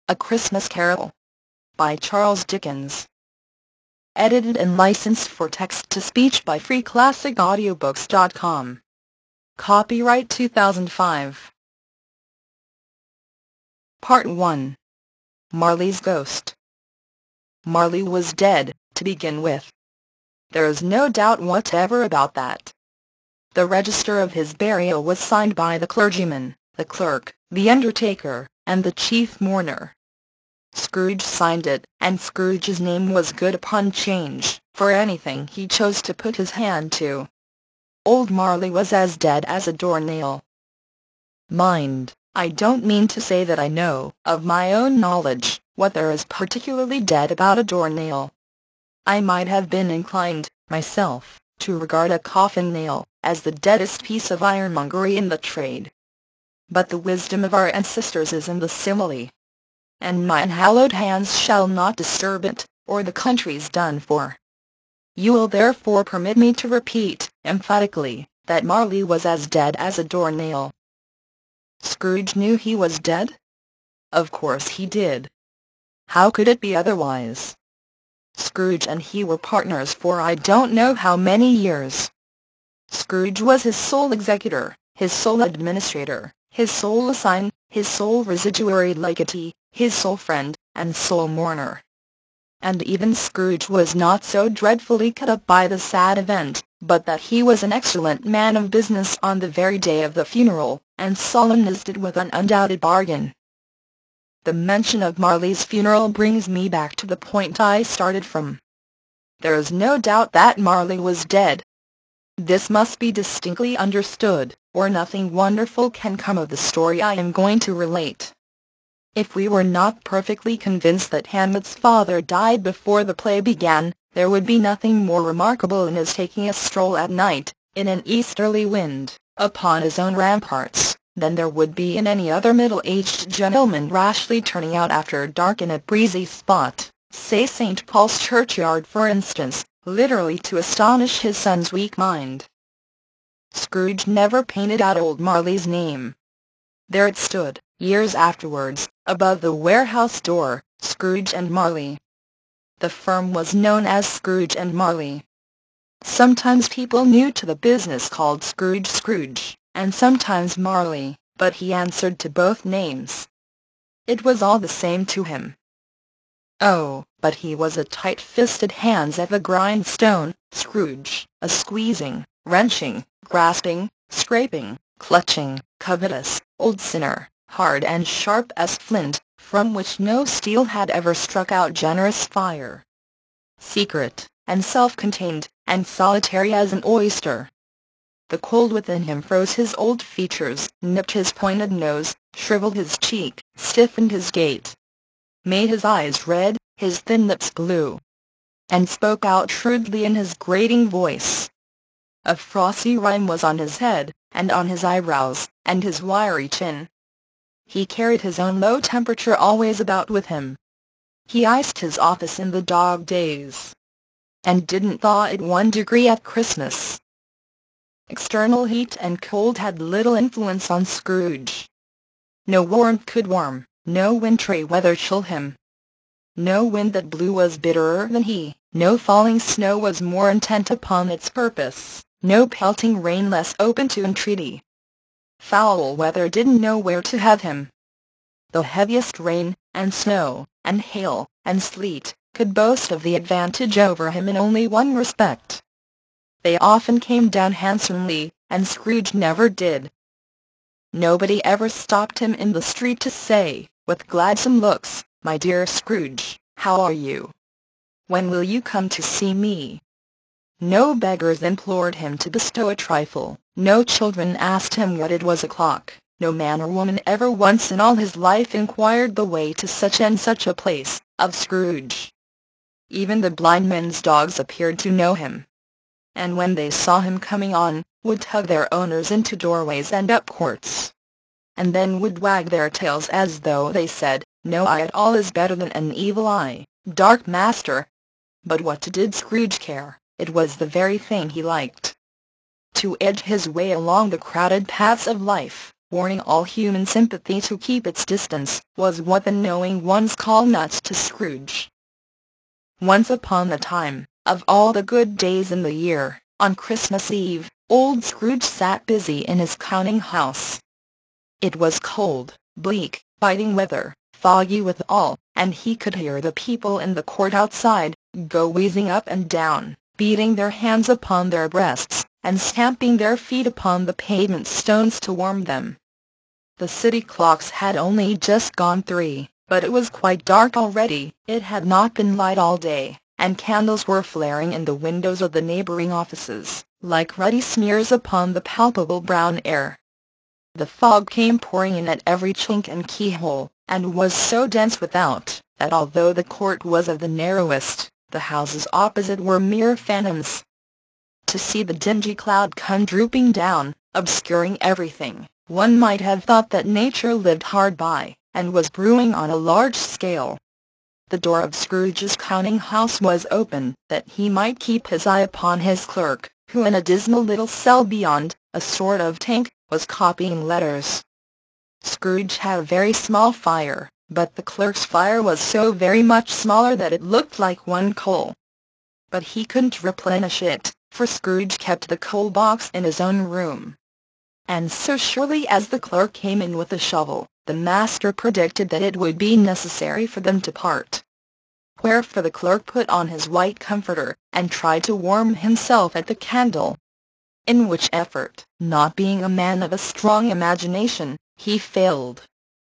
A Christmas Carol by Charles Dickens. Edited and licensed for text-to-speech by freeclassicaudiobooks.com. Copyright 2005. Part 1. Marley's Ghost. Marley was dead, to begin with. There is no doubt whatever about that. The register of his burial was signed by the clergyman, the clerk, the undertaker, and the chief mourner. Scrooge signed it, and Scrooge's name was good upon change, for anything he chose to put his hand to. Old Marley was as dead as a doornail. Mind, I don't mean to say that I know, of my own knowledge, what there is particularly dead about a doornail. I might have been inclined, myself, to regard a coffin-nail as the deadest piece of ironmongery in the trade. But the wisdom of our ancestors is in the simile. And my unhallowed hands shall not disturb it, or the country's done for. You will therefore permit me to repeat, emphatically, that Marley was as dead as a doornail. Scrooge knew he was dead? Of course he did. How could it be otherwise? Scrooge and he were partners for I don't know how many years. Scrooge was his sole executor, his sole administrator, his sole assign, his sole residuary legatee, his sole friend, and sole mourner. And even Scrooge was not so dreadfully cut up by the sad event, but that he was an excellent man of business on the very day of the funeral, and solemnized it with an undoubted bargain. The mention of Marley's funeral brings me back to the point I started from. There is no doubt that Marley was dead. This must be distinctly understood, or nothing wonderful can come of the story I am going to relate. If we were not perfectly convinced that Hamlet's father died before the play began, there would be nothing more remarkable in his taking a stroll at night, in an easterly wind, upon his own ramparts, than there would be in any other middle-aged gentleman rashly turning out after dark in a breezy spot, say St. Paul's churchyard for instance, literally to astonish his son's weak mind. Scrooge never painted out old Marley's name. There it stood, years afterwards, above the warehouse door, Scrooge and Marley. The firm was known as Scrooge and Marley. Sometimes people new to the business called Scrooge, and sometimes Marley, but he answered to both names. It was all the same to him. Oh, but he was a tight-fisted hands at the grindstone, Scrooge, a squeezing, wrenching, grasping, scraping, clutching, covetous, old sinner, hard and sharp as flint, from which no steel had ever struck out generous fire. Secret, and self-contained, and solitary as an oyster. The cold within him froze his old features, nipped his pointed nose, shriveled his cheek, stiffened his gait, made his eyes red, his thin lips blue, and spoke out shrewdly in his grating voice. A frosty rime was on his head, and on his eyebrows, and his wiry chin. He carried his own low temperature always about with him. He iced his office in the dog days, and didn't thaw it 1 degree at Christmas. External heat and cold had little influence on Scrooge. No warmth could warm, no wintry weather chill him. No wind that blew was bitterer than he, no falling snow was more intent upon its purpose, no pelting rain less open to entreaty. Foul weather didn't know where to have him. The heaviest rain, and snow, and hail, and sleet, could boast of the advantage over him in only one respect. They often came down handsomely, and Scrooge never did. Nobody ever stopped him in the street to say, with gladsome looks, "My dear Scrooge, how are you? When will you come to see me?" No beggars implored him to bestow a trifle, no children asked him what it was o'clock, no man or woman ever once in all his life inquired the way to such and such a place, of Scrooge. Even the blind men's dogs appeared to know him, and when they saw him coming on, would tug their owners into doorways and up courts, and then would wag their tails as though they said, "No eye at all is better than an evil eye, dark master." But what did Scrooge care? It was the very thing he liked. To edge his way along the crowded paths of life, warning all human sympathy to keep its distance, was what the knowing ones call nuts to Scrooge. Once upon a time, of all the good days in the year, on Christmas Eve, old Scrooge sat busy in his counting-house. It was cold, bleak, biting weather, foggy withal, and he could hear the people in the court outside go wheezing up and down, beating their hands upon their breasts, and stamping their feet upon the pavement stones to warm them. The city clocks had only just gone 3, but it was quite dark already. It had not been light all day, and candles were flaring in the windows of the neighboring offices, like ruddy smears upon the palpable brown air. The fog came pouring in at every chink and keyhole, and was so dense without, that although the court was of the narrowest, the houses opposite were mere phantoms. To see the dingy cloud come drooping down, obscuring everything, one might have thought that nature lived hard by, and was brewing on a large scale. The door of Scrooge's counting-house was open, that he might keep his eye upon his clerk, who in a dismal little cell beyond, a sort of tank, was copying letters. Scrooge had a very small fire, but the clerk's fire was so very much smaller that it looked like one coal. But he couldn't replenish it, for Scrooge kept the coal box in his own room. And so surely as the clerk came in with a shovel, the master predicted that it would be necessary for them to part. Wherefore the clerk put on his white comforter, and tried to warm himself at the candle. In which effort, not being a man of a strong imagination, he failed.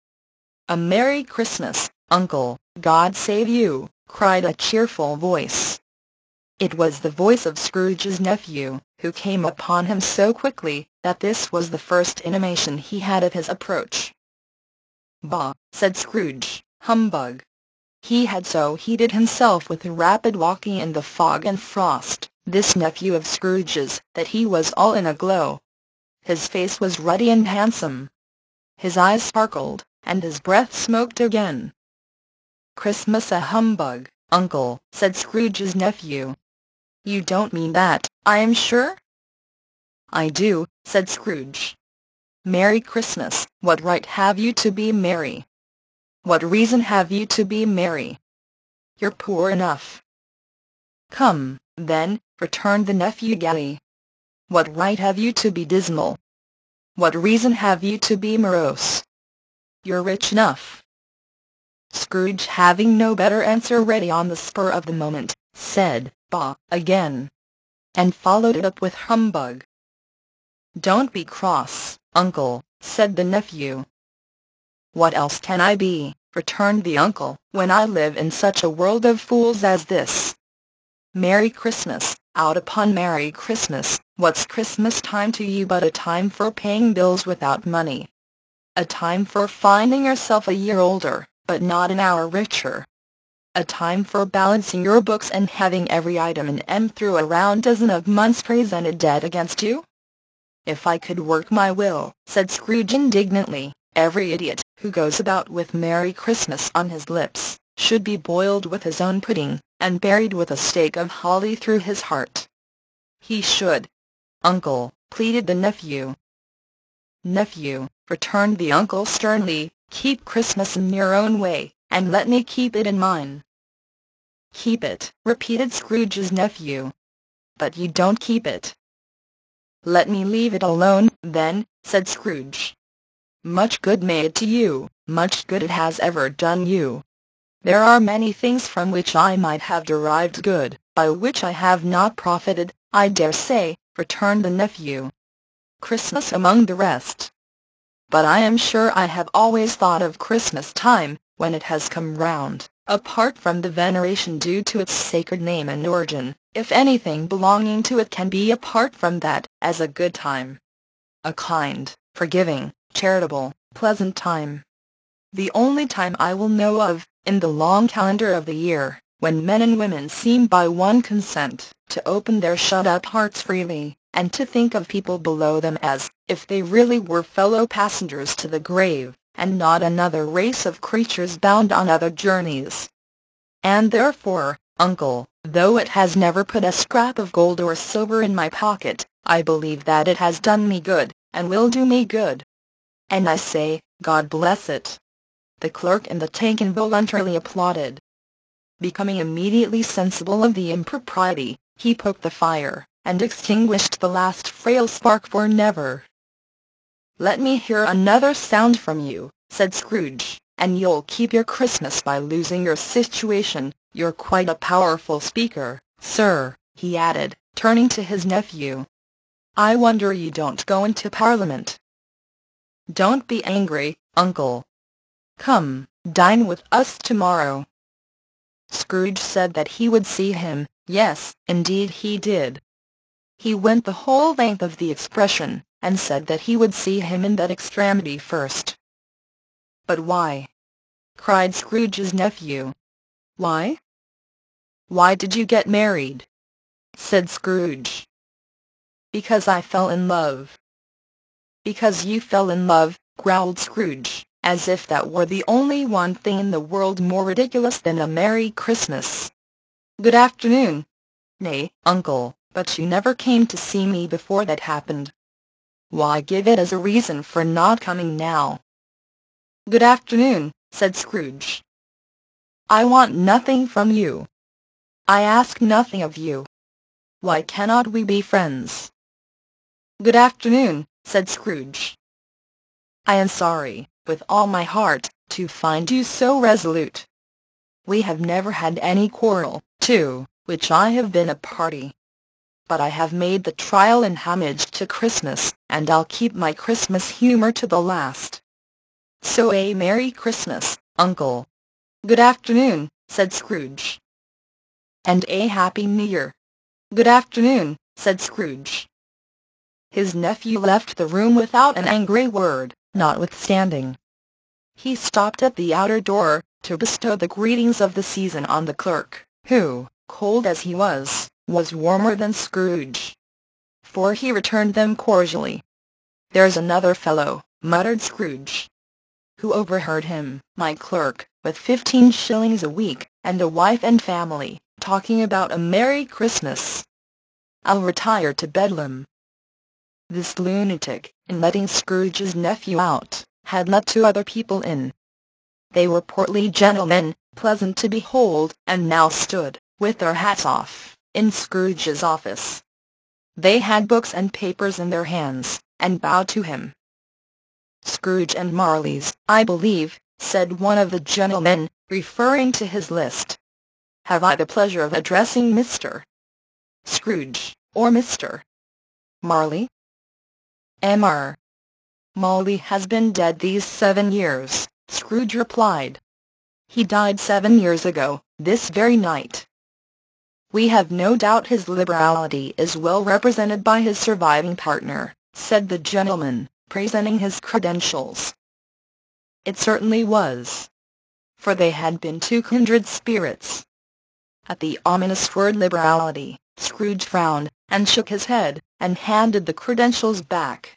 "A Merry Christmas, Uncle, God save you!" cried a cheerful voice. It was the voice of Scrooge's nephew, who came upon him so quickly, that this was the first intimation he had of his approach. "Bah!" said Scrooge, "humbug!" He had so heated himself with the rapid walking in the fog and frost, this nephew of Scrooge's, that he was all in a glow. His face was ruddy and handsome. His eyes sparkled, and his breath smoked again. "Christmas a humbug, Uncle," said Scrooge's nephew. "You don't mean that, I am sure?" "I do," said Scrooge. "Merry Christmas! What right have you to be merry? What reason have you to be merry? You're poor enough." "Come, then," returned the nephew gaily. "What right have you to be dismal? What reason have you to be morose? You're rich enough." Scrooge, having no better answer ready on the spur of the moment, said, "Bah!" again, and followed it up with humbug. "Don't be cross, Uncle," said the nephew. "What else can I be," returned the uncle, "when I live in such a world of fools as this? Merry Christmas, out upon Merry Christmas! What's Christmas time to you but a time for paying bills without money? A time for finding yourself a year older, but not an hour richer? A time for balancing your books and having every item in M through a round dozen of months presented dead against you?" "If I could work my will," said Scrooge indignantly, "every idiot who goes about with Merry Christmas on his lips should be boiled with his own pudding, and buried with a stake of holly through his heart." "He should, Uncle," pleaded the nephew. "Nephew," returned the uncle sternly, "keep Christmas in your own way, and let me keep it in mine." "Keep it," repeated Scrooge's nephew. "But you don't keep it." "Let me leave it alone, then," said Scrooge. "Much good may it to you, much good it has ever done you. There are many things from which I might have derived good, by which I have not profited, I dare say," returned the nephew. "Christmas among the rest. But I am sure I have always thought of Christmas time, when it has come round, apart from the veneration due to its sacred name and origin, if anything belonging to it can be apart from that, as a good time. A kind, forgiving, charitable, pleasant time. The only time I will know of, in the long calendar of the year, when men and women seem by one consent to open their shut-up hearts freely, and to think of people below them as if they really were fellow passengers to the grave, and not another race of creatures bound on other journeys. And therefore, Uncle, though it has never put a scrap of gold or silver in my pocket, I believe that it has done me good, and will do me good. And I say, God bless it." The clerk in the tank involuntarily applauded. Becoming immediately sensible of the impropriety, he poked the fire, and extinguished the last frail spark for never. "Let me hear another sound from you," said Scrooge, "and you'll keep your Christmas by losing your situation. You're quite a powerful speaker, sir," he added, turning to his nephew. "I wonder you don't go into Parliament." "Don't be angry, uncle. Come, dine with us tomorrow." Scrooge said that he would see him. Yes, indeed he did. He went the whole length of the expression, and said that he would see him in that extremity first. "But why?" cried Scrooge's nephew. "Why? Why did you get married?" said Scrooge. "Because I fell in love." "Because you fell in love," growled Scrooge, as if that were the only one thing in the world more ridiculous than a Merry Christmas. "Good afternoon." "Nay, uncle, but you never came to see me before that happened. Why give it as a reason for not coming now?" "Good afternoon," said Scrooge. "I want nothing from you. I ask nothing of you. Why cannot we be friends?" "Good afternoon," said Scrooge. "I am sorry, with all my heart, to find you so resolute. We have never had any quarrel, to which I have been a party. But I have made the trial in homage to Christmas, and I'll keep my Christmas humor to the last. So a Merry Christmas, uncle." "Good afternoon," said Scrooge. "And a Happy New Year." "Good afternoon," said Scrooge. His nephew left the room without an angry word, notwithstanding. He stopped at the outer door, to bestow the greetings of the season on the clerk, who, cold as he was warmer than Scrooge. For he returned them cordially. "There's another fellow," muttered Scrooge, who overheard him, "my clerk, with 15 shillings a week, and a wife and family, talking about a Merry Christmas. I'll retire to Bedlam." This lunatic, in letting Scrooge's nephew out, had let 2 other people in. They were portly gentlemen, pleasant to behold, and now stood, with their hats off, in Scrooge's office. They had books and papers in their hands, and bowed to him. "Scrooge and Marley's, I believe," said one of the gentlemen, referring to his list. "Have I the pleasure of addressing Mr. Scrooge, or Mr. Marley?" "Mr. Marley has been dead these 7 years," Scrooge replied. "He died 7 years ago, this very night. We have no doubt his liberality is well represented by his surviving partner," said the gentleman, presenting his credentials. It certainly was. For they had been 2 kindred spirits. At the ominous word liberality, Scrooge frowned, and shook his head, and handed the credentials back.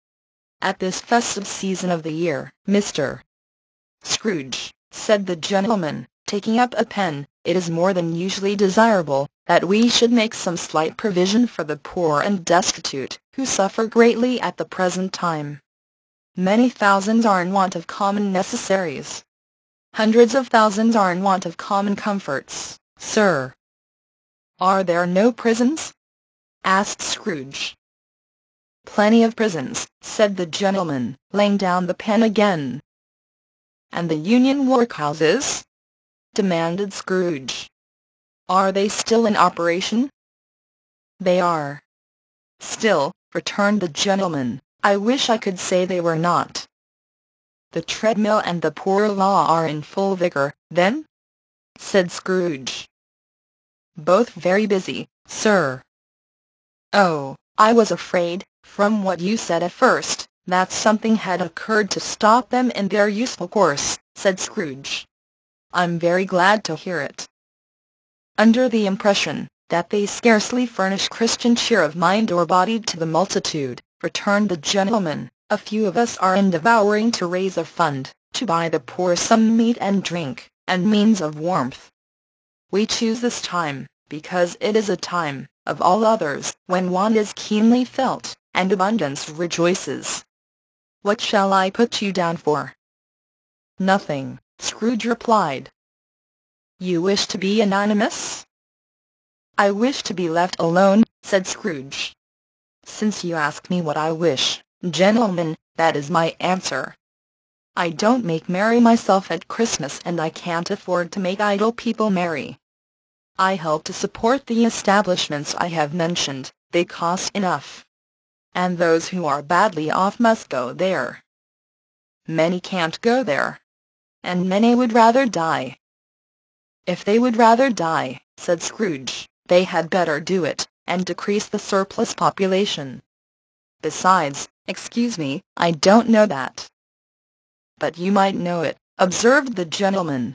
"At this festive season of the year, Mr. Scrooge," said the gentleman, taking up a pen, "it is more than usually desirable that we should make some slight provision for the poor and destitute, who suffer greatly at the present time. Many thousands are in want of common necessaries. Hundreds of thousands are in want of common comforts, sir." "Are there no prisons?" asked Scrooge. "Plenty of prisons," said the gentleman, laying down the pen again. "And the Union workhouses?" demanded Scrooge. "Are they still in operation?" "They are." "Still," returned the gentleman, "I wish I could say they were not." "The treadmill and the poor law are in full vigor, then?" said Scrooge. "Both very busy, sir." "Oh, I was afraid, from what you said at first, that something had occurred to stop them in their useful course," said Scrooge. "I'm very glad to hear it." "Under the impression that they scarcely furnish Christian cheer of mind or body to the multitude," returned the gentleman, "a few of us are endeavoring to raise a fund, to buy the poor some meat and drink, and means of warmth. We choose this time, because it is a time, of all others, when want is keenly felt, and abundance rejoices. What shall I put you down for?" "Nothing," Scrooge replied. "You wish to be anonymous?" "I wish to be left alone," said Scrooge. "Since you ask me what I wish, gentlemen, that is my answer. I don't make merry myself at Christmas, and I can't afford to make idle people merry. I help to support the establishments I have mentioned. They cost enough. And those who are badly off must go there. Many can't go there. And many would rather die." "If they would rather die," said Scrooge, "they had better do it, and decrease the surplus population. Besides, excuse me, I don't know that." "But you might know it," observed the gentleman.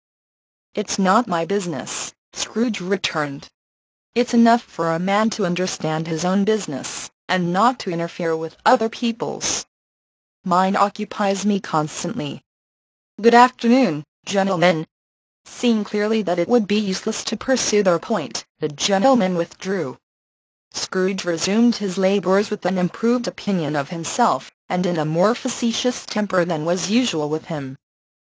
"It's not my business," Scrooge returned. "It's enough for a man to understand his own business, and not to interfere with other people's. Mine occupies me constantly. Good afternoon, gentlemen." Seeing clearly that it would be useless to pursue their point, the gentleman withdrew. Scrooge resumed his labours with an improved opinion of himself, and in a more facetious temper than was usual with him.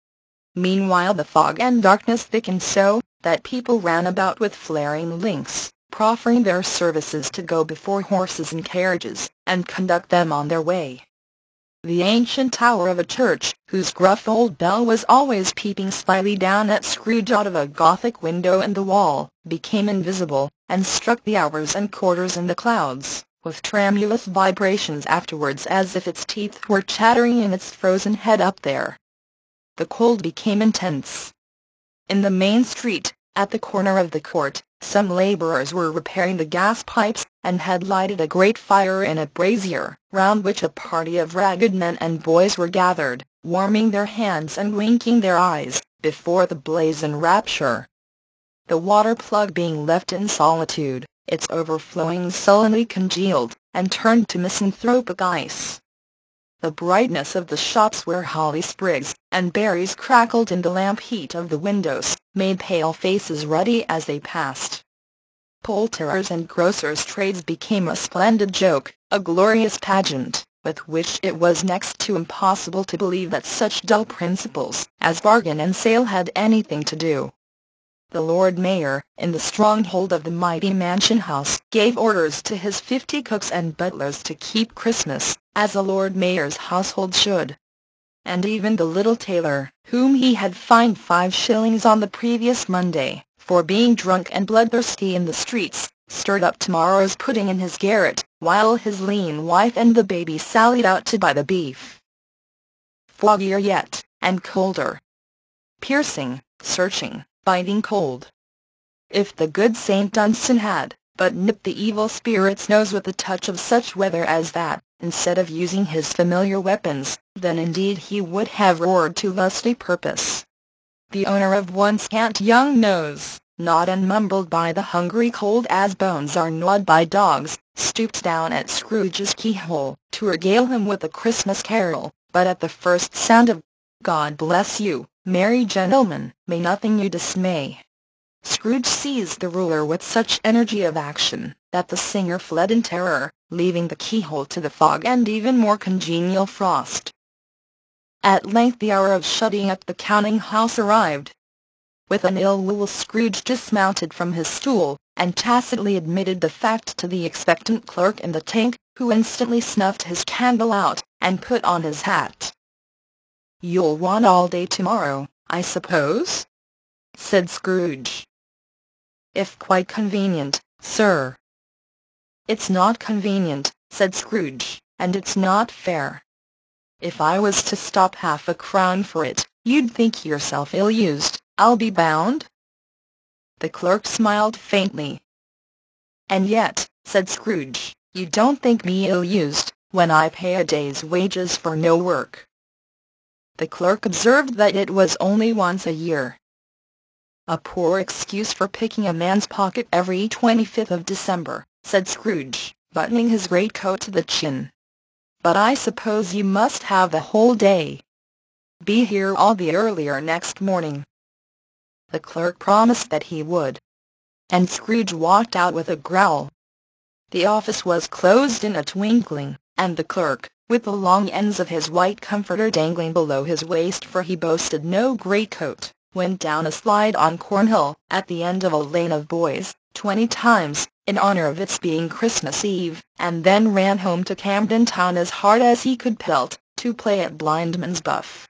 Meanwhile the fog and darkness thickened so, that people ran about with flaring links, proffering their services to go before horses and carriages, and conduct them on their way. The ancient tower of a church, whose gruff old bell was always peeping slyly down at Scrooge out of a Gothic window in the wall, became invisible, and struck the hours and quarters in the clouds, with tremulous vibrations afterwards, as if its teeth were chattering in its frozen head up there. The cold became intense. In the main street, at the corner of the court, some labourers were repairing the gas pipes, and had lighted a great fire in a brazier, round which a party of ragged men and boys were gathered, warming their hands and winking their eyes, before the blaze in rapture. The water plug being left in solitude, its overflowing sullenly congealed, and turned to misanthropic ice. The brightness of the shops, where holly sprigs and berries crackled in the lamp heat of the windows, made pale faces ruddy as they passed. Poulterers' and grocers' trades became a splendid joke, a glorious pageant, with which it was next to impossible to believe that such dull principles as bargain and sale had anything to do. The Lord Mayor, in the stronghold of the mighty Mansion House, gave orders to his 50 cooks and butlers to keep Christmas, as a Lord Mayor's household should. And even the little tailor, whom he had fined 5 shillings on the previous Monday, for being drunk and bloodthirsty in the streets, stirred up tomorrow's pudding in his garret, while his lean wife and the baby sallied out to buy the beef. Foggier yet, and colder. Piercing, searching, biting cold. If the good St. Dunstan had but nipped the evil spirit's nose with a touch of such weather as that, instead of using his familiar weapons, then indeed he would have roared to lusty purpose. The owner of one scant young nose, gnawed and mumbled by the hungry cold as bones are gnawed by dogs, stooped down at Scrooge's keyhole to regale him with a Christmas carol, but at the first sound of "God bless you, merry gentlemen, may nothing you dismay," Scrooge seized the ruler with such energy of action, that the singer fled in terror, leaving the keyhole to the fog and even more congenial frost. At length the hour of shutting up the counting-house arrived. With an ill will Scrooge dismounted from his stool, and tacitly admitted the fact to the expectant clerk in the tank, who instantly snuffed his candle out, and put on his hat. "You'll want all day tomorrow, I suppose?" said Scrooge. "If quite convenient, sir." "It's not convenient," said Scrooge, "and it's not fair. If I was to stop half a crown for it, you'd think yourself ill-used, I'll be bound." The clerk smiled faintly. "And yet," said Scrooge, "you don't think me ill-used, when I pay a day's wages for no work." The clerk observed that it was only once a year. "A poor excuse for picking a man's pocket every 25th of December," said Scrooge, buttoning his greatcoat to the chin. "But I suppose you must have the whole day. Be here all the earlier next morning." The clerk promised that he would, and Scrooge walked out with a growl. The office was closed in a twinkling, and the clerk, with the long ends of his white comforter dangling below his waist, for he boasted no greatcoat, went down a slide on Cornhill, at the end of a lane of boys, 20 times, in honor of its being Christmas Eve, and then ran home to Camden Town as hard as he could pelt, to play at blindman's buff.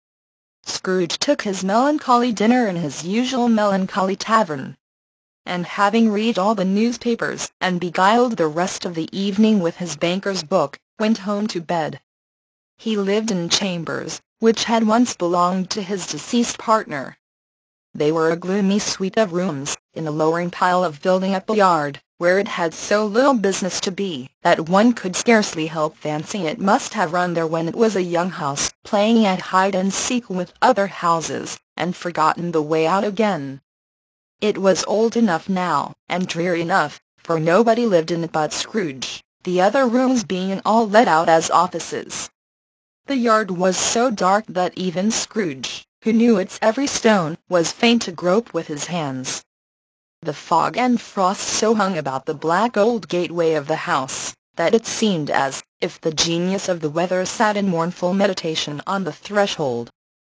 Scrooge took his melancholy dinner in his usual melancholy tavern, and having read all the newspapers, and beguiled the rest of the evening with his banker's book, went home to bed. He lived in chambers, which had once belonged to his deceased partner. They were a gloomy suite of rooms, in a lowering pile of building up a yard, where it had so little business to be, that one could scarcely help fancying it must have run there when it was a young house, playing at hide-and-seek with other houses, and forgotten the way out again. It was old enough now, and dreary enough, for nobody lived in it but Scrooge, the other rooms being all let out as offices. The yard was so dark that even Scrooge, who knew its every stone, was fain to grope with his hands. The fog and frost so hung about the black old gateway of the house, that it seemed as if the genius of the weather sat in mournful meditation on the threshold.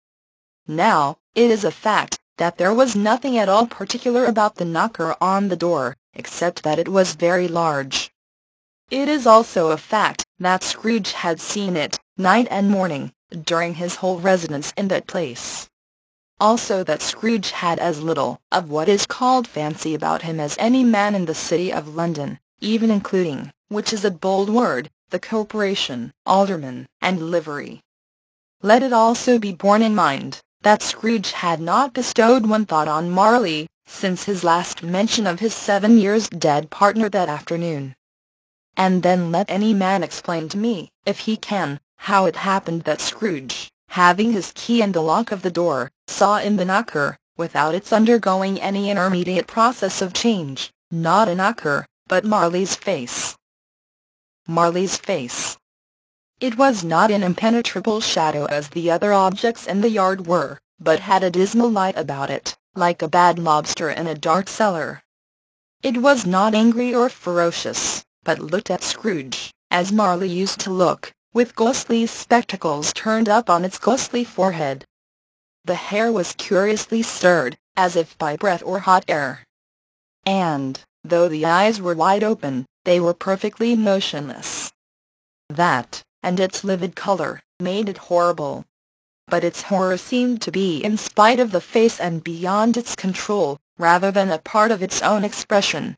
Now, it is a fact that there was nothing at all particular about the knocker on the door, except that it was very large. It is also a fact that Scrooge had seen it, night and morning, during his whole residence in that place. Also that Scrooge had as little of what is called fancy about him as any man in the city of London, even including, which is a bold word, the corporation, aldermen, and livery. Let it also be borne in mind that Scrooge had not bestowed one thought on Marley, since his last mention of his 7 years dead partner that afternoon. And then let any man explain to me, if he can, how it happened that Scrooge, having his key in the lock of the door, saw in the knocker, without its undergoing any intermediate process of change, not a knocker, but Marley's face. Marley's face. It was not an impenetrable shadow as the other objects in the yard were, but had a dismal light about it, like a bad lobster in a dark cellar. It was not angry or ferocious, but looked at Scrooge, as Marley used to look, with ghostly spectacles turned up on its ghostly forehead. The hair was curiously stirred, as if by breath or hot air. And, though the eyes were wide open, they were perfectly motionless. That, and its livid color, made it horrible. But its horror seemed to be in spite of the face and beyond its control, rather than a part of its own expression.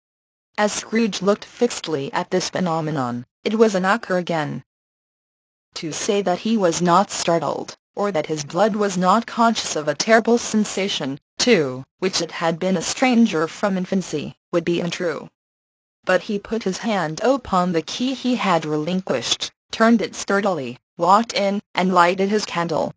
As Scrooge looked fixedly at this phenomenon, it was a knocker again. To say that he was not startled, or that his blood was not conscious of a terrible sensation, to which it had been a stranger from infancy, would be untrue. But he put his hand upon the key he had relinquished, turned it sturdily, walked in, and lighted his candle.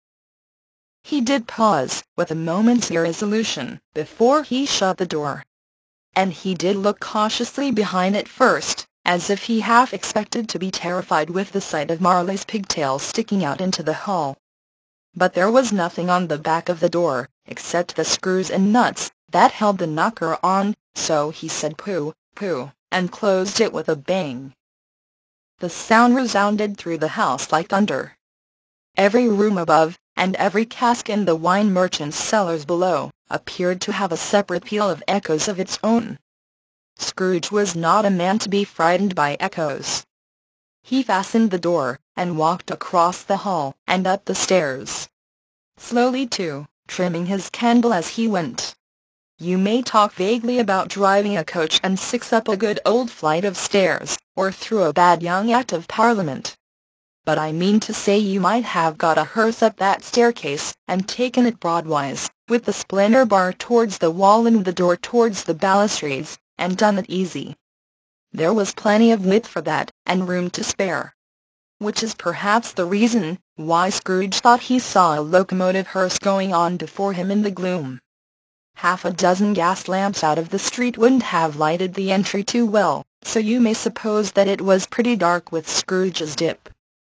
He did pause, with a moment's irresolution, before he shut the door. And he did look cautiously behind it first, as if he half expected to be terrified with the sight of Marley's pigtails sticking out into the hall. But there was nothing on the back of the door, except the screws and nuts that held the knocker on, so he said "Pooh, pooh," and closed it with a bang. The sound resounded through the house like thunder. Every room above, and every cask in the wine merchant's cellars below, appeared to have a separate peal of echoes of its own. Scrooge was not a man to be frightened by echoes. He fastened the door, and walked across the hall, and up the stairs. Slowly too, trimming his candle as he went. You may talk vaguely about driving a coach and six up a good old flight of stairs, or through a bad young Act of Parliament. But I mean to say you might have got a hearse up that staircase, and taken it broadwise, with the splendor bar towards the wall and the door towards the balustrades, and done it easy. There was plenty of width for that, and room to spare. Which is perhaps the reason why Scrooge thought he saw a locomotive hearse going on before him in the gloom. Half a dozen gas lamps out of the street wouldn't have lighted the entry too well, so you may suppose that it was pretty dark with Scrooge's dip.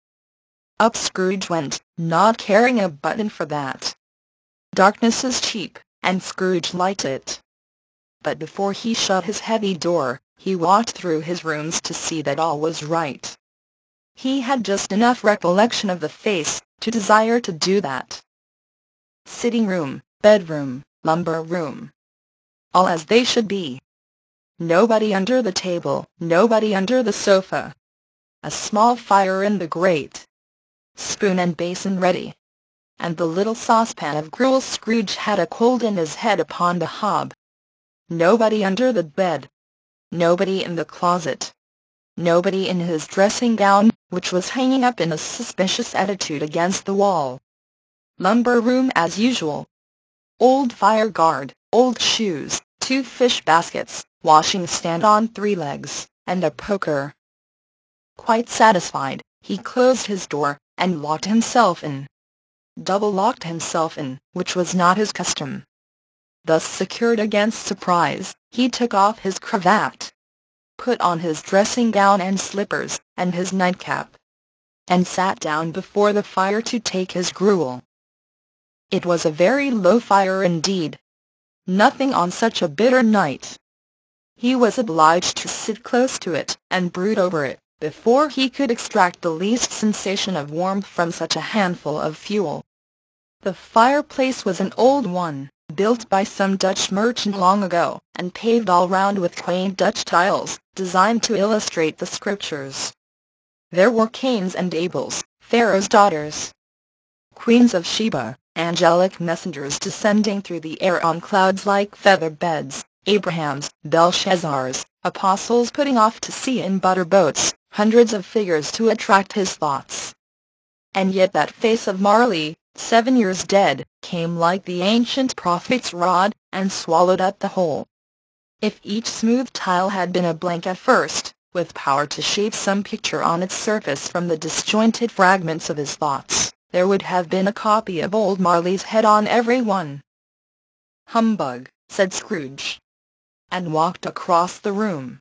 Up Scrooge went, not caring a button for that. Darkness is cheap, and Scrooge liked it. But before he shut his heavy door, he walked through his rooms to see that all was right. He had just enough recollection of the face to desire to do that. Sitting room, bedroom, lumber room. All as they should be. Nobody under the table, nobody under the sofa. A small fire in the grate. Spoon and basin ready. And the little saucepan of gruel. Scrooge had a cold in his head upon the hob. Nobody under the bed. Nobody in the closet. Nobody in his dressing gown, which was hanging up in a suspicious attitude against the wall. Lumber room as usual. Old fire guard, old shoes, 2 fish baskets, washing stand on 3 legs, and a poker. Quite satisfied, he closed his door, and locked himself in. Double-locked himself in, which was not his custom. Thus secured against surprise, he took off his cravat, put on his dressing gown and slippers, and his nightcap, and sat down before the fire to take his gruel. It was a very low fire indeed. Nothing on such a bitter night. He was obliged to sit close to it, and brood over it, before he could extract the least sensation of warmth from such a handful of fuel. The fireplace was an old one, built by some Dutch merchant long ago, and paved all round with quaint Dutch tiles, designed to illustrate the Scriptures. There were Cains and Abels, Pharaoh's daughters, Queens of Sheba, angelic messengers descending through the air on clouds like feather beds, Abrahams, Belshazzars, apostles putting off to sea in butter boats, hundreds of figures to attract his thoughts. And yet that face of Marley, 7 years dead, came like the ancient prophet's rod, and swallowed up the whole. If each smooth tile had been a blank at first, with power to shape some picture on its surface from the disjointed fragments of his thoughts, there would have been a copy of old Marley's head on every one. "Humbug," said Scrooge, and walked across the room.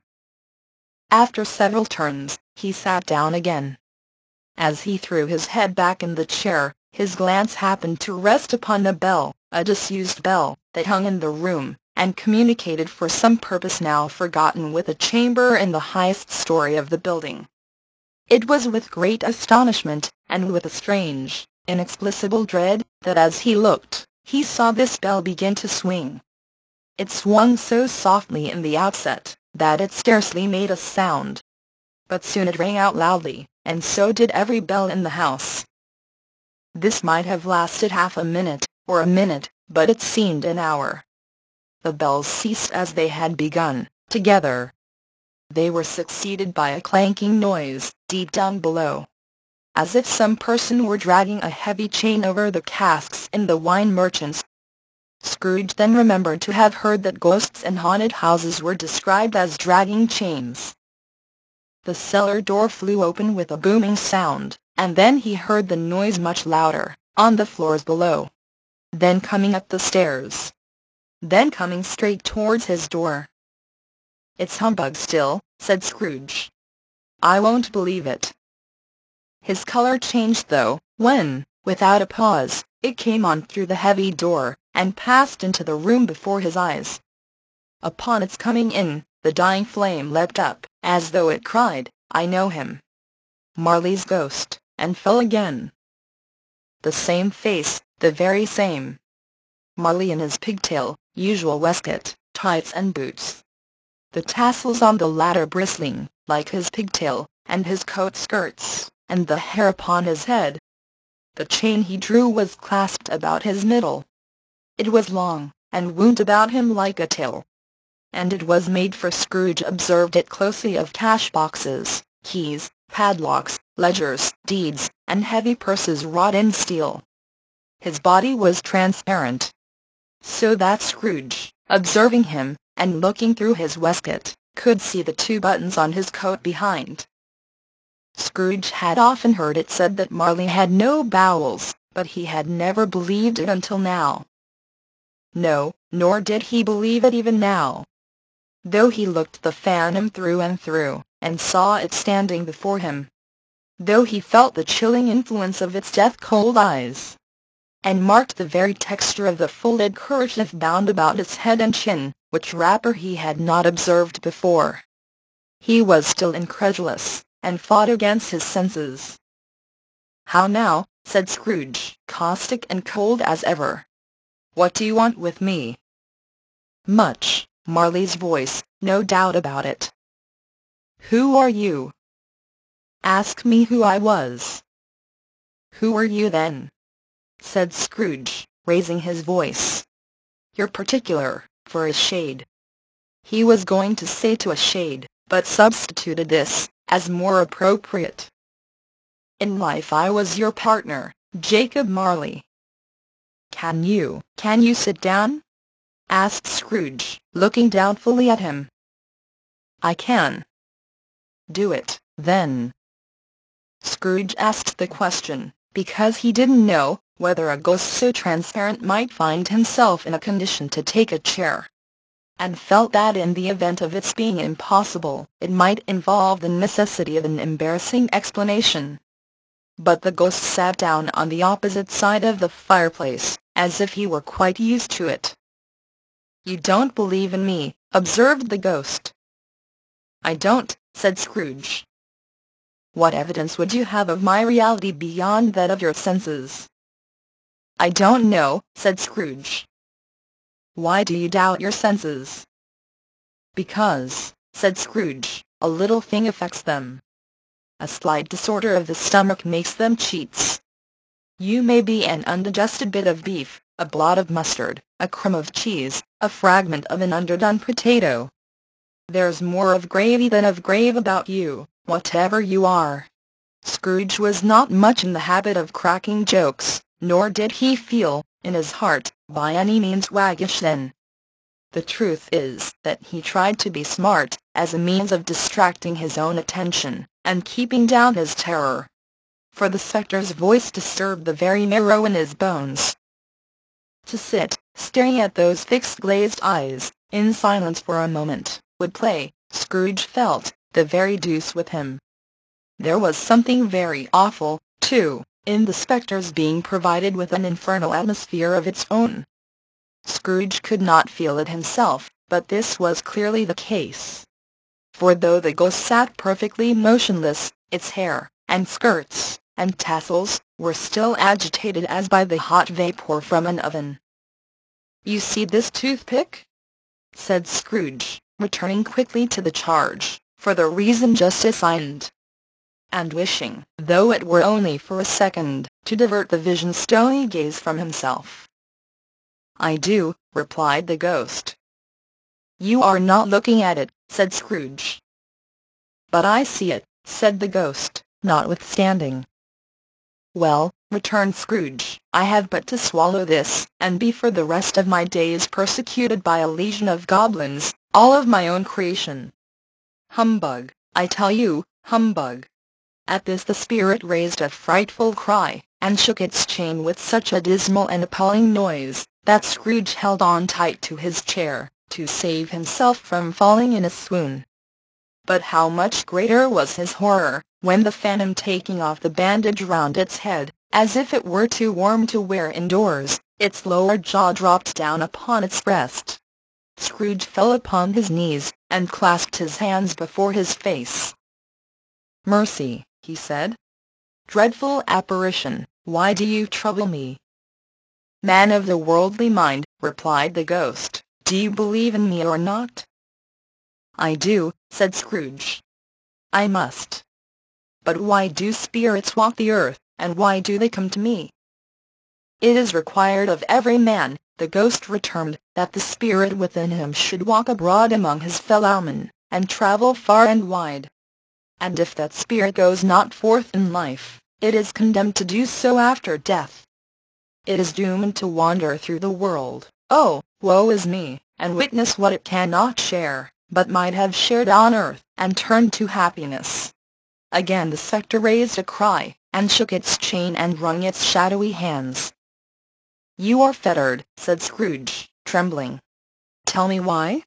After several turns, he sat down again. As he threw his head back in the chair, his glance happened to rest upon a bell, a disused bell, that hung in the room, and communicated for some purpose now forgotten with a chamber in the highest story of the building. It was with great astonishment, and with a strange, inexplicable dread, that as he looked, he saw this bell begin to swing. It swung so softly in the outset, that it scarcely made a sound. But soon it rang out loudly, and so did every bell in the house. This might have lasted half a minute, or a minute, but it seemed an hour. The bells ceased as they had begun, together. They were succeeded by a clanking noise, deep down below, as if some person were dragging a heavy chain over the casks in the wine merchant's. Scrooge then remembered to have heard that ghosts and haunted houses were described as dragging chains. The cellar door flew open with a booming sound, and then he heard the noise much louder, on the floors below. Then coming up the stairs. Then coming straight towards his door. "It's humbug still," said Scrooge. "I won't believe it." His color changed though, when, without a pause, it came on through the heavy door, and passed into the room before his eyes. Upon its coming in, the dying flame leapt up, as though it cried, "I know him. Marley's ghost," and fell again. The same face, the very same. Marley in his pigtail, usual waistcoat, tights and boots. The tassels on the latter bristling, like his pigtail, and his coat skirts, and the hair upon his head. The chain he drew was clasped about his middle. It was long, and wound about him like a tail. And it was made for Scrooge observed it closely of cash-boxes, keys, padlocks, ledgers, deeds, and heavy purses wrought in steel. His body was transparent, so that Scrooge, observing him, and looking through his waistcoat, could see the 2 buttons on his coat behind. Scrooge had often heard it said that Marley had no bowels, but he had never believed it until now. No, nor did he believe it even now. Though he looked the phantom through and through, and saw it standing before him. Though he felt the chilling influence of its death-cold eyes, and marked the very texture of the folded kerchief bound about its head and chin, which wrapper he had not observed before. He was still incredulous, and fought against his senses. "How now?" said Scrooge, caustic and cold as ever. "What do you want with me?" "Much." Marley's voice, no doubt about it. "Who are you?" "Ask me who I was." "Who are you then?" said Scrooge, raising his voice. "You're particular, for a shade." He was going to say to a shade, but substituted this, as more appropriate. "In life I was your partner, Jacob Marley." Can you sit down?" asked Scrooge, looking doubtfully at him. "I can." "Do it, then." Scrooge asked the question, because he didn't know whether a ghost so transparent might find himself in a condition to take a chair, and felt that in the event of its being impossible, it might involve the necessity of an embarrassing explanation. But the ghost sat down on the opposite side of the fireplace, as if he were quite used to it. "You don't believe in me," observed the ghost. "I don't," said Scrooge. "What evidence would you have of my reality beyond that of your senses?" "I don't know," said Scrooge. "Why do you doubt your senses?" "Because," said Scrooge, "a little thing affects them. A slight disorder of the stomach makes them cheats. You may be an undigested bit of beef, a blot of mustard, a crumb of cheese, a fragment of an underdone potato. There's more of gravy than of grave about you, whatever you are." Scrooge was not much in the habit of cracking jokes, nor did he feel, in his heart, by any means waggish then. The truth is that he tried to be smart, as a means of distracting his own attention, and keeping down his terror. For the spectre's voice disturbed the very marrow in his bones. To sit, staring at those fixed glazed eyes, in silence for a moment, would play, Scrooge felt, the very deuce with him. There was something very awful, too, in the spectre's being provided with an infernal atmosphere of its own. Scrooge could not feel it himself, but this was clearly the case. For though the ghost sat perfectly motionless, its hair, and skirts, and tassels, were still agitated as by the hot vapor from an oven. "You see this toothpick?" said Scrooge, returning quickly to the charge, for the reason just assigned, and wishing, though it were only for a second, to divert the vision's stony gaze from himself. "I do," replied the ghost. "You are not looking at it," said Scrooge. "But I see it," said the ghost, notwithstanding. "Well," returned Scrooge, "I have but to swallow this, and be for the rest of my days persecuted by a legion of goblins, all of my own creation. Humbug, I tell you, humbug!" At this the spirit raised a frightful cry, and shook its chain with such a dismal and appalling noise, that Scrooge held on tight to his chair, to save himself from falling in a swoon. But how much greater was his horror, when the phantom, taking off the bandage round its head, as if it were too warm to wear indoors, its lower jaw dropped down upon its breast. Scrooge fell upon his knees, and clasped his hands before his face. "Mercy," he said. "Dreadful apparition, why do you trouble me?" "Man of the worldly mind," replied the ghost, "do you believe in me or not?" "I do," said Scrooge. "I must. But why do spirits walk the earth, and why do they come to me?" "It is required of every man," the ghost returned, "that the spirit within him should walk abroad among his fellowmen, and travel far and wide. And if that spirit goes not forth in life, it is condemned to do so after death. It is doomed to wander through the world, oh, woe is me, and witness what it cannot share, but might have shared on earth, and turn to happiness." Again the spectre raised a cry, and shook its chain and wrung its shadowy hands. "You are fettered," said Scrooge, trembling. "Tell me why?"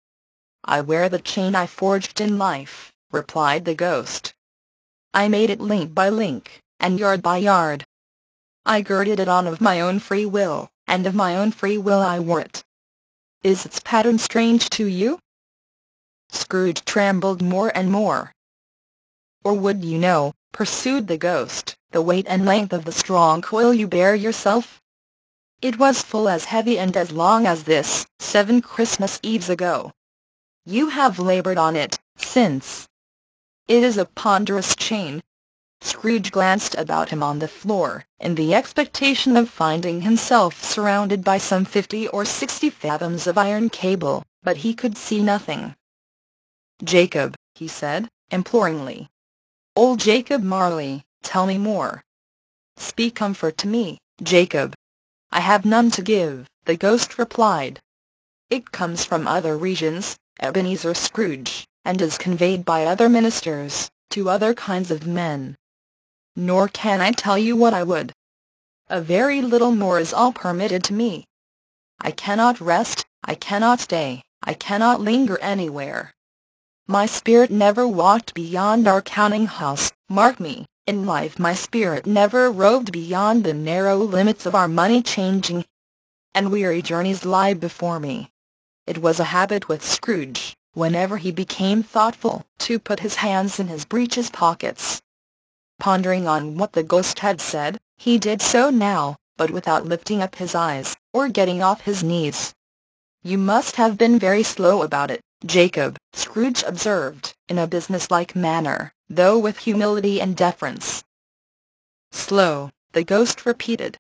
"I wear the chain I forged in life," replied the ghost. "I made it link by link, and yard by yard. I girded it on of my own free will, and of my own free will I wore it. Is its pattern strange to you?" Scrooge trembled more and more. Or would you know, pursued the ghost, the weight and length of the strong coil you bear yourself? It was full as heavy and as long as this, 7 Christmas Eves ago. You have labored on it, since. It is a ponderous chain. Scrooge glanced about him on the floor, in the expectation of finding himself surrounded by some 50 or 60 fathoms of iron cable, but he could see nothing. "Jacob," he said, imploringly. "Old Jacob Marley, tell me more. Speak comfort to me, Jacob." "I have none to give," the ghost replied. "It comes from other regions, Ebenezer Scrooge, and is conveyed by other ministers, to other kinds of men. Nor can I tell you what I would. A very little more is all permitted to me. I cannot rest, I cannot stay, I cannot linger anywhere. My spirit never walked beyond our counting-house, mark me. In life my spirit never roved beyond the narrow limits of our money-changing, and weary journeys lie before me." It was a habit with Scrooge, whenever he became thoughtful, to put his hands in his breeches pockets. Pondering on what the ghost had said, he did so now, but without lifting up his eyes, or getting off his knees. "You must have been very slow about it, Jacob," Scrooge observed, in a businesslike manner, though with humility and deference. "Slow," the ghost repeated.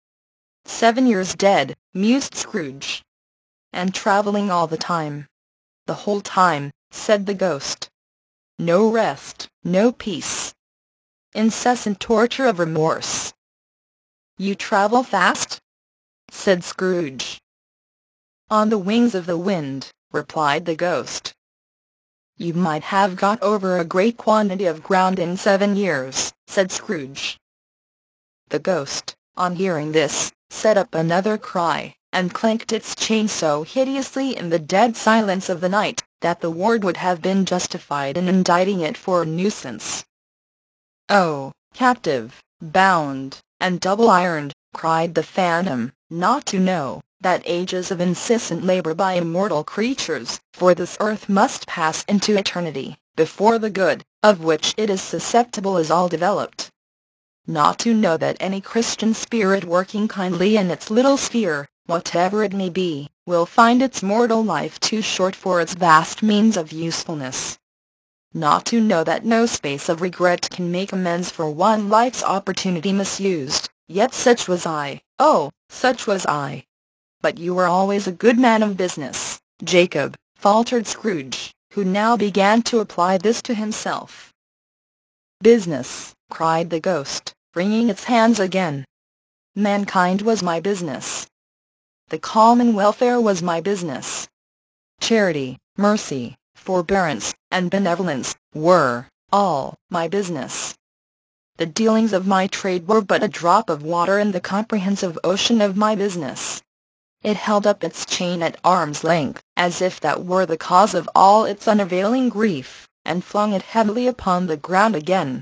"7 years dead," mused Scrooge. "And travelling all the time." "The whole time," said the ghost. "No rest, no peace. Incessant torture of remorse." "You travel fast?" said Scrooge. "On the wings of the wind," replied the ghost. "You might have got over a great quantity of ground in 7 years," said Scrooge. The ghost, on hearing this, set up another cry, and clanked its chain so hideously in the dead silence of the night, that the ward would have been justified in indicting it for nuisance. "Oh, captive, bound, and double-ironed," cried the phantom, "not to know that ages of incessant labor by immortal creatures for this earth must pass into eternity, before the good, of which it is susceptible, is all developed. Not to know that any Christian spirit working kindly in its little sphere, whatever it may be, will find its mortal life too short for its vast means of usefulness. Not to know that no space of regret can make amends for one life's opportunity misused. Yet such was I, oh, such was I." "But you were always a good man of business, Jacob," faltered Scrooge, who now began to apply this to himself. "Business!" cried the ghost, wringing its hands again. "Mankind was my business. The common welfare was my business. Charity, mercy, forbearance, and benevolence were all my business. The dealings of my trade were but a drop of water in the comprehensive ocean of my business. It held up its chain at arm's length, as if that were the cause of all its unavailing grief, and flung it heavily upon the ground again."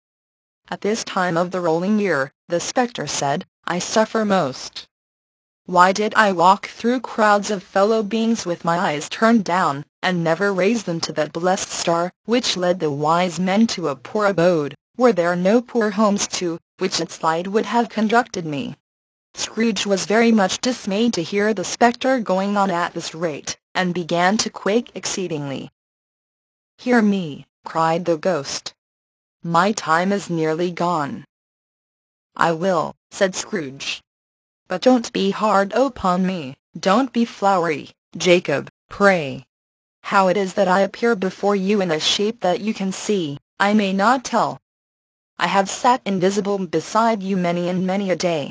"At this time of the rolling year," the spectre said, "I suffer most. Why did I walk through crowds of fellow beings with my eyes turned down, and never raise them to that blessed star which led the wise men to a poor abode, were there no poor homes to which its light would have conducted me?" Scrooge was very much dismayed to hear the spectre going on at this rate, and began to quake exceedingly. "Hear me," cried the ghost. "My time is nearly gone." "I will," said Scrooge. "But don't be hard upon me, don't be flowery, Jacob, pray. How it is that I appear before you in a shape that you can see, I may not tell. I have sat invisible beside you many and many a day.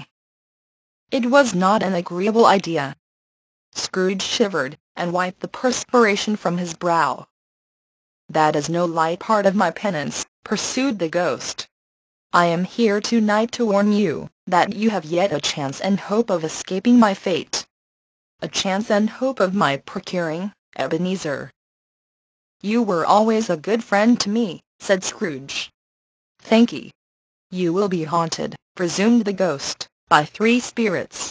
It was not an agreeable idea." Scrooge shivered, and wiped the perspiration from his brow. "That is no light part of my penance," pursued the ghost. "I am here to-night to warn you that you have yet a chance and hope of escaping my fate. A chance and hope of my procuring Ebenezer." "You were always a good friend to me," said Scrooge. "Thank'ee." "You will be haunted," resumed the ghost, "by 3 spirits."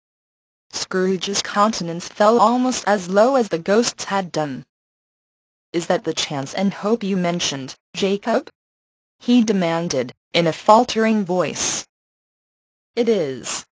Scrooge's countenance fell almost as low as the ghost's had done. "Is that the chance and hope you mentioned, Jacob?" he demanded, in a faltering voice. "It is."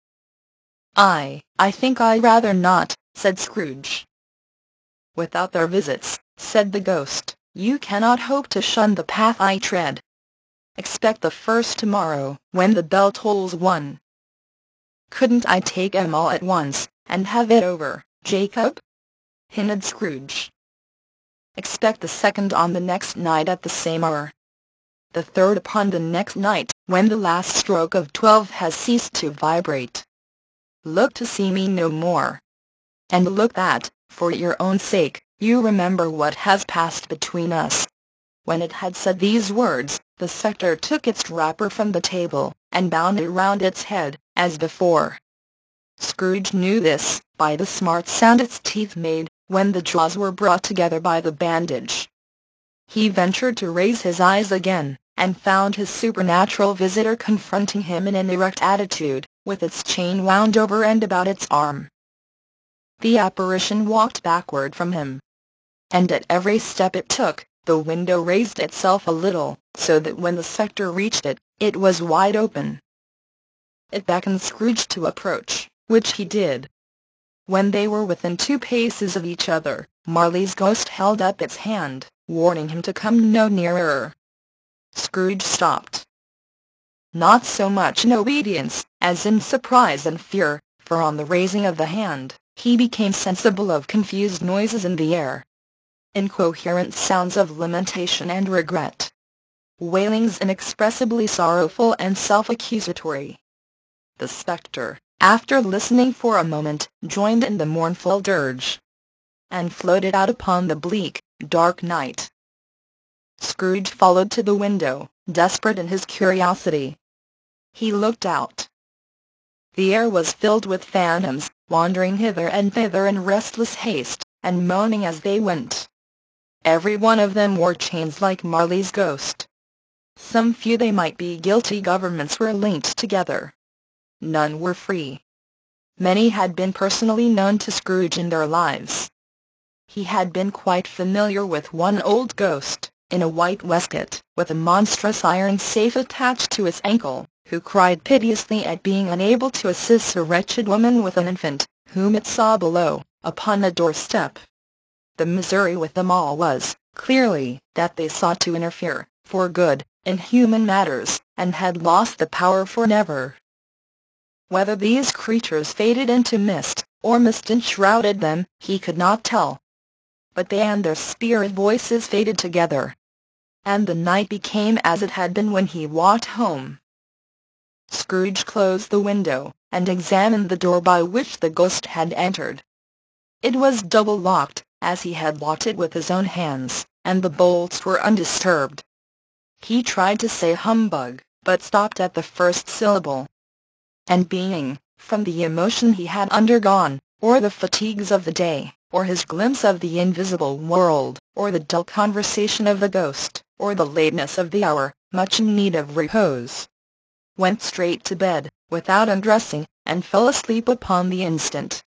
I think I'd rather not," said Scrooge. "Without their visits," said the ghost, "you cannot hope to shun the path I tread. Expect the first tomorrow, when the bell tolls 1. "Couldn't I take 'em all at once, and have it over, Jacob?" hinted Scrooge. "Expect the second on the next night at the same hour. The third upon the next night, when the last stroke of 12 has ceased to vibrate. Look to see me no more. And look that, for your own sake, you remember what has passed between us." When it had said these words, the spectre took its wrapper from the table, and bound it round its head, as before. Scrooge knew this, by the smart sound its teeth made, when the jaws were brought together by the bandage. He ventured to raise his eyes again, and found his supernatural visitor confronting him in an erect attitude, with its chain wound over and about its arm. The apparition walked backward from him, and at every step it took, the window raised itself a little, so that when the spectre reached it, it was wide open. It beckoned Scrooge to approach, which he did. When they were within 2 paces of each other, Marley's ghost held up its hand, warning him to come no nearer. Scrooge stopped. Not so much in obedience, as in surprise and fear, for on the raising of the hand, he became sensible of confused noises in the air. Incoherent sounds of lamentation and regret. Wailings inexpressibly sorrowful and self-accusatory. The spectre, after listening for a moment, joined in the mournful dirge, and floated out upon the bleak, dark night. Scrooge followed to the window, desperate in his curiosity. He looked out. The air was filled with phantoms, wandering hither and thither in restless haste, and moaning as they went. Every one of them wore chains like Marley's ghost. Some few they might be guilty governments were linked together. None were free. Many had been personally known to Scrooge in their lives. He had been quite familiar with one old ghost, in a white waistcoat, with a monstrous iron safe attached to his ankle, who cried piteously at being unable to assist a wretched woman with an infant, whom it saw below, upon a doorstep. The misery with them all was, clearly, that they sought to interfere, for good, in human matters, and had lost the power for never. Whether these creatures faded into mist, or mist enshrouded them, he could not tell. But they and their spirit voices faded together, and the night became as it had been when he walked home. Scrooge closed the window, and examined the door by which the ghost had entered. It was double-locked, as he had locked it with his own hands, and the bolts were undisturbed. He tried to say humbug, but stopped at the first syllable. And being, from the emotion he had undergone, or the fatigues of the day, or his glimpse of the invisible world, or the dull conversation of the ghost, or the lateness of the hour, much in need of repose, went straight to bed, without undressing, and fell asleep upon the instant.